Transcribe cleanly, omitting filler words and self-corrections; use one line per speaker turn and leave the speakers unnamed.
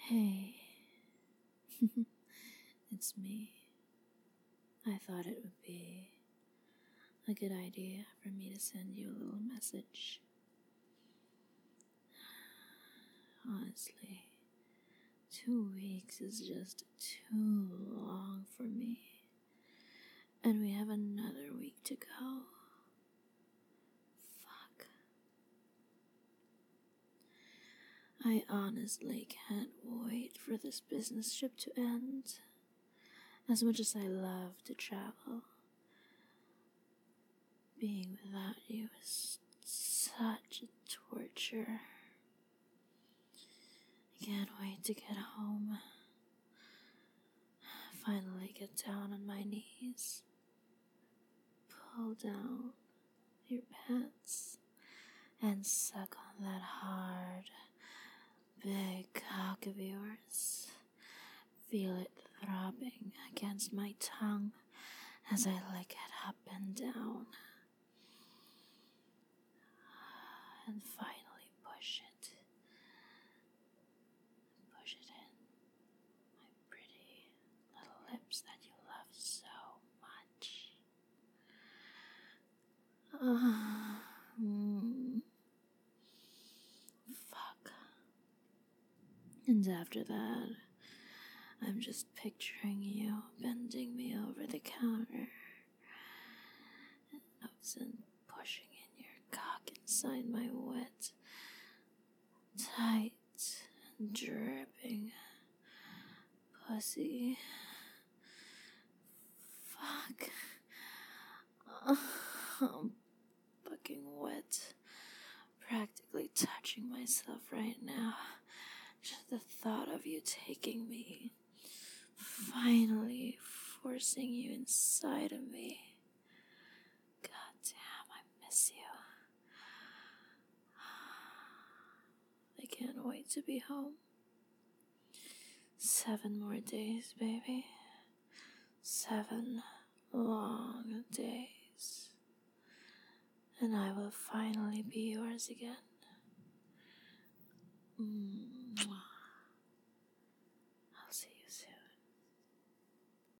Hey, it's me. I thought it would be a good idea for me to send you a little message. Honestly, 2 weeks is just too long for me. And we have another week to go. Fuck. I honestly can't wait for this business trip to end. As much as I love to travel, being without you is such a torture. I can't wait to get home. Finally get down on my knees. Pull down your pants and suck on that hard, big cock of yours. Feel it throbbing against my tongue as I lick it up and down. And finally push it. Push it in. My pretty little lips that you love so much. Fuck. And after that, I'm just picturing you bending me over the counter and pushing in your cock inside my wet, tight, and dripping pussy. Fuck. I'm fucking wet. Practically touching myself right now. Just the thought of you taking me. Finally forcing you inside of me. God damn, I miss you. I can't wait to be home. 7 more days, baby. 7 long days. And I will finally be yours again. Mwah.